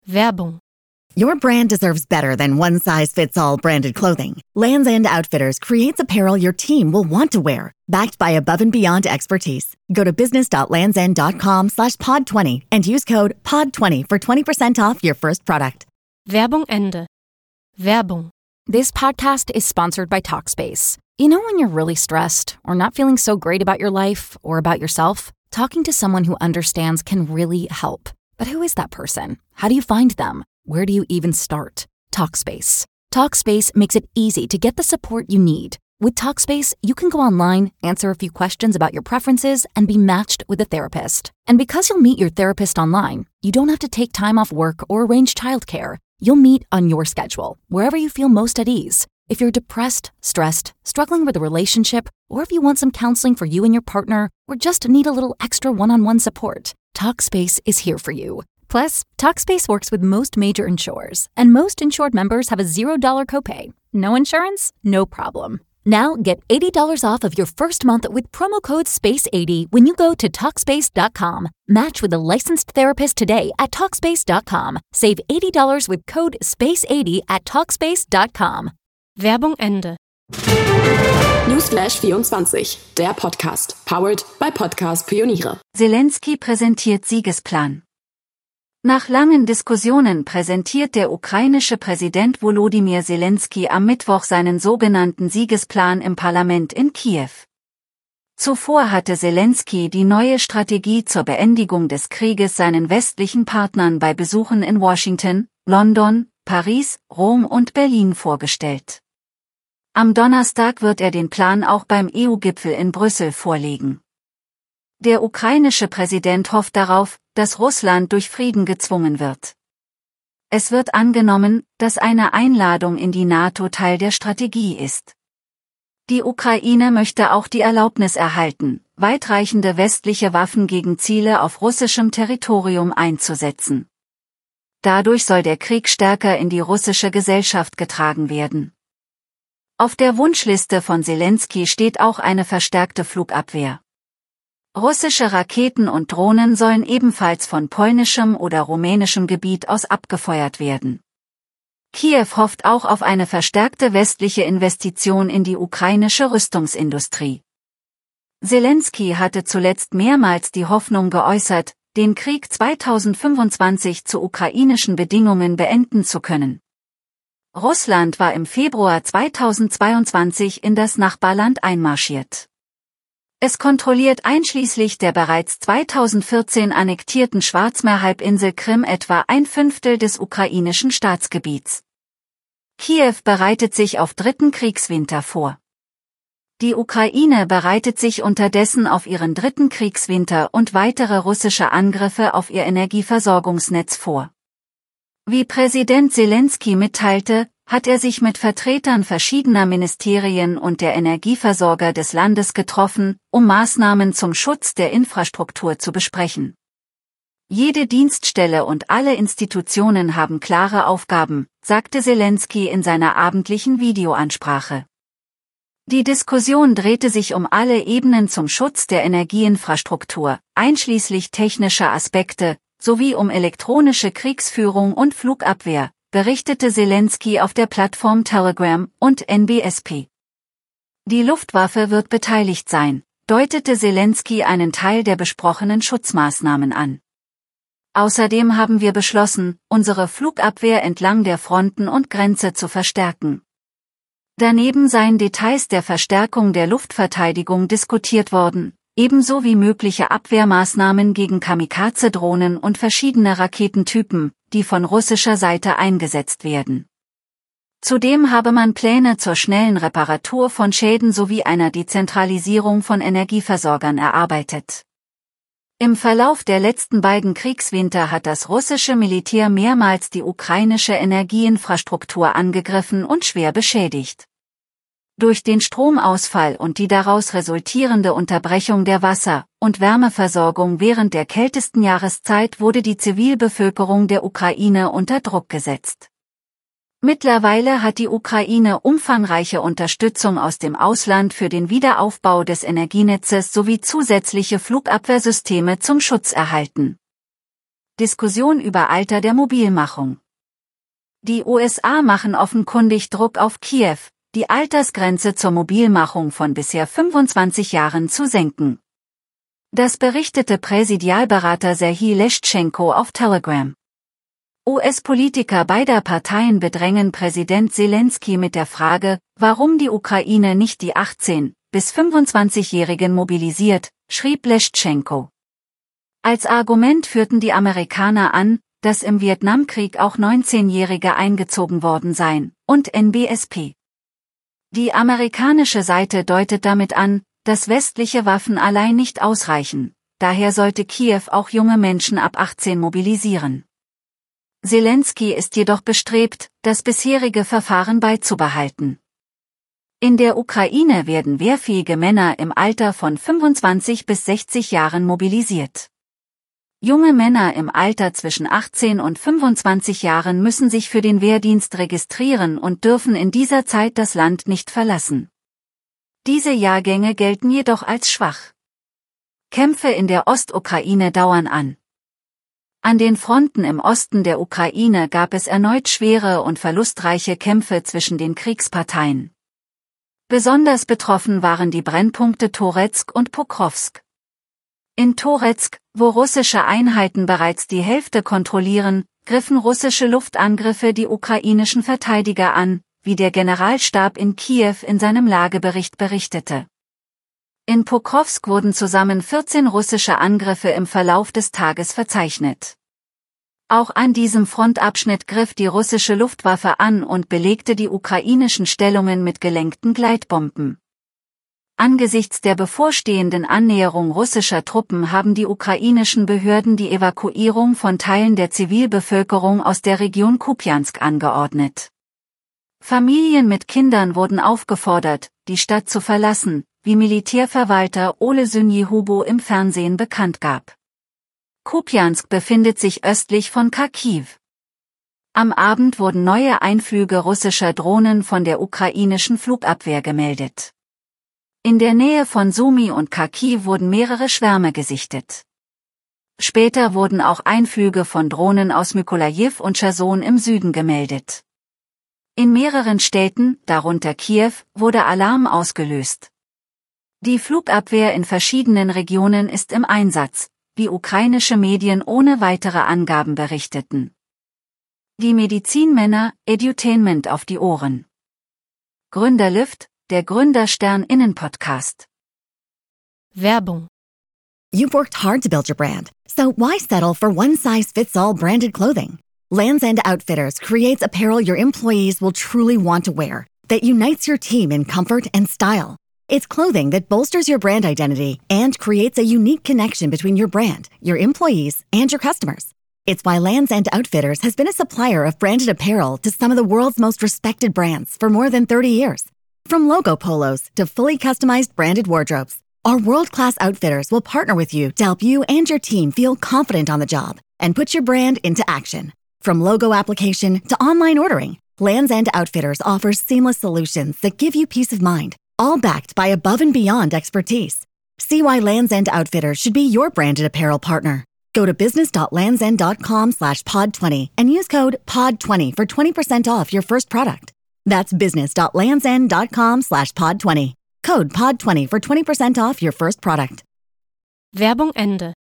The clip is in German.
Werbung. Your brand deserves better than one-size-fits-all branded clothing. Lands' End Outfitters creates apparel your team will want to wear, backed by above-and-beyond expertise. Go to business.landsend.com/pod20 and use code POD20 for 20% off your first product. Werbung Ende. Werbung. This podcast is sponsored by Talkspace. You know when you're really stressed or not feeling so great about your life or about yourself? Talking to someone who understands can really help. But who is that person? How do you find them? Where do you even start? Talkspace. Talkspace makes it easy to get the support you need. With Talkspace, you can go online, answer a few questions about your preferences, and be matched with a therapist. And because you'll meet your therapist online, you don't have to take time off work or arrange childcare. You'll meet on your schedule, wherever you feel most at ease. If you're depressed, stressed, struggling with a relationship, or if you want some counseling for you and your partner, or just need a little extra one-on-one support, Talkspace is here for you. Plus, Talkspace works with most major insurers, and most insured members have a $0 copay. No insurance? No problem. Now get $80 off of your first month with promo code SPACE80 when you go to Talkspace.com. Match with a licensed therapist today at Talkspace.com. Save $80 with code SPACE80 at Talkspace.com. Werbung Ende. Newsflash 24, der Podcast, powered by Podcast Pioniere. Zelensky präsentiert Siegesplan. Nach langen Diskussionen präsentiert der ukrainische Präsident Volodymyr Zelensky am Mittwoch seinen sogenannten Siegesplan im Parlament in Kiew. Zuvor hatte Zelensky die neue Strategie zur Beendigung des Krieges seinen westlichen Partnern bei Besuchen in Washington, London, Paris, Rom und Berlin vorgestellt. Am Donnerstag wird er den Plan auch beim EU-Gipfel in Brüssel vorlegen. Der ukrainische Präsident hofft darauf, dass Russland durch Frieden gezwungen wird. Es wird angenommen, dass eine Einladung in die NATO Teil der Strategie ist. Die Ukraine möchte auch die Erlaubnis erhalten, weitreichende westliche Waffen gegen Ziele auf russischem Territorium einzusetzen. Dadurch soll der Krieg stärker in die russische Gesellschaft getragen werden. Auf der Wunschliste von Zelensky steht auch eine verstärkte Flugabwehr. Russische Raketen und Drohnen sollen ebenfalls von polnischem oder rumänischem Gebiet aus abgefeuert werden. Kiew hofft auch auf eine verstärkte westliche Investition in die ukrainische Rüstungsindustrie. Zelensky hatte zuletzt mehrmals die Hoffnung geäußert, den Krieg 2025 zu ukrainischen Bedingungen beenden zu können. Russland war im Februar 2022 in das Nachbarland einmarschiert. Es kontrolliert einschließlich der bereits 2014 annektierten Schwarzmeerhalbinsel Krim etwa 1/5 des ukrainischen Staatsgebiets. Kiew bereitet sich auf dritten Kriegswinter vor. Die Ukraine bereitet sich unterdessen auf ihren dritten Kriegswinter und weitere russische Angriffe auf ihr Energieversorgungsnetz vor. Wie Präsident Zelensky mitteilte, hat er sich mit Vertretern verschiedener Ministerien und der Energieversorger des Landes getroffen, um Maßnahmen zum Schutz der Infrastruktur zu besprechen. Jede Dienststelle und alle Institutionen haben klare Aufgaben, sagte Zelensky in seiner abendlichen Videoansprache. Die Diskussion drehte sich um alle Ebenen zum Schutz der Energieinfrastruktur, einschließlich technischer Aspekte, sowie um elektronische Kriegsführung und Flugabwehr, berichtete Zelensky auf der Plattform Telegram und NBSP. Die Luftwaffe wird beteiligt sein, deutete Zelensky einen Teil der besprochenen Schutzmaßnahmen an. Außerdem haben wir beschlossen, unsere Flugabwehr entlang der Fronten und Grenze zu verstärken. Daneben seien Details der Verstärkung der Luftverteidigung diskutiert worden, ebenso wie mögliche Abwehrmaßnahmen gegen Kamikaze-Drohnen und verschiedene Raketentypen, die von russischer Seite eingesetzt werden. Zudem habe man Pläne zur schnellen Reparatur von Schäden sowie einer Dezentralisierung von Energieversorgern erarbeitet. Im Verlauf der letzten beiden Kriegswinter hat das russische Militär mehrmals die ukrainische Energieinfrastruktur angegriffen und schwer beschädigt. Durch den Stromausfall und die daraus resultierende Unterbrechung der Wasser- und Wärmeversorgung während der kältesten Jahreszeit wurde die Zivilbevölkerung der Ukraine unter Druck gesetzt. Mittlerweile hat die Ukraine umfangreiche Unterstützung aus dem Ausland für den Wiederaufbau des Energienetzes sowie zusätzliche Flugabwehrsysteme zum Schutz erhalten. Diskussion über Alter der Mobilmachung. Die USA machen offenkundig Druck auf Kiew, die Altersgrenze zur Mobilmachung von bisher 25 Jahren zu senken. Das berichtete Präsidialberater Serhii Leschenko auf Telegram. US-Politiker beider Parteien bedrängen Präsident Zelensky mit der Frage, warum die Ukraine nicht die 18- bis 25-Jährigen mobilisiert, schrieb Leschenko. Als Argument führten die Amerikaner an, dass im Vietnamkrieg auch 19-Jährige eingezogen worden seien, und NBSP. Die amerikanische Seite deutet damit an, dass westliche Waffen allein nicht ausreichen, daher sollte Kiew auch junge Menschen ab 18 mobilisieren. Zelensky ist jedoch bestrebt, das bisherige Verfahren beizubehalten. In der Ukraine werden wehrfähige Männer im Alter von 25 bis 60 Jahren mobilisiert. Junge Männer im Alter zwischen 18 und 25 Jahren müssen sich für den Wehrdienst registrieren und dürfen in dieser Zeit das Land nicht verlassen. Diese Jahrgänge gelten jedoch als schwach. Kämpfe in der Ostukraine dauern an. An den Fronten im Osten der Ukraine gab es erneut schwere und verlustreiche Kämpfe zwischen den Kriegsparteien. Besonders betroffen waren die Brennpunkte Toretsk und Pokrovsk. In Toretsk, wo russische Einheiten bereits die Hälfte kontrollieren, griffen russische Luftangriffe die ukrainischen Verteidiger an, wie der Generalstab in Kiew in seinem Lagebericht berichtete. In Pokrovsk wurden zusammen 14 russische Angriffe im Verlauf des Tages verzeichnet. Auch an diesem Frontabschnitt griff die russische Luftwaffe an und belegte die ukrainischen Stellungen mit gelenkten Gleitbomben. Angesichts der bevorstehenden Annäherung russischer Truppen haben die ukrainischen Behörden die Evakuierung von Teilen der Zivilbevölkerung aus der Region Kupiansk angeordnet. Familien mit Kindern wurden aufgefordert, die Stadt zu verlassen, wie Militärverwalter Ole Synyi-Hubo im Fernsehen bekannt gab. Kupiansk befindet sich östlich von Kharkiv. Am Abend wurden neue Einflüge russischer Drohnen von der ukrainischen Flugabwehr gemeldet. In der Nähe von Sumy und Kharkiv wurden mehrere Schwärme gesichtet. Später wurden auch Einflüge von Drohnen aus Mykolajiw und Cherson im Süden gemeldet. In mehreren Städten, darunter Kiew, wurde Alarm ausgelöst. Die Flugabwehr in verschiedenen Regionen ist im Einsatz, wie ukrainische Medien ohne weitere Angaben berichteten. Die Medizinmänner, Edutainment auf die Ohren. Gründerlift, der Gründerstern Innen-Podcast. Werbung. You've worked hard to build your brand, so why settle for one-size-fits-all branded clothing? Lands' End Outfitters creates apparel your employees will truly want to wear, that unites your team in comfort and style. It's clothing that bolsters your brand identity and creates a unique connection between your brand, your employees, and your customers. It's why Lands' End Outfitters has been a supplier of branded apparel to some of the world's most respected brands for more than 30 years. From logo polos to fully customized branded wardrobes, our world-class outfitters will partner with you to help you and your team feel confident on the job and put your brand into action. From logo application to online ordering, Lands' End Outfitters offers seamless solutions that give you peace of mind, all backed by above and beyond expertise. See why Lands' End Outfitters should be your branded apparel partner. Go to business.landsend.com/pod20 and use code POD20 for 20% off your first product. That's business.landsend.com/pod20. Code POD20 for 20% off your first product. Werbung Ende.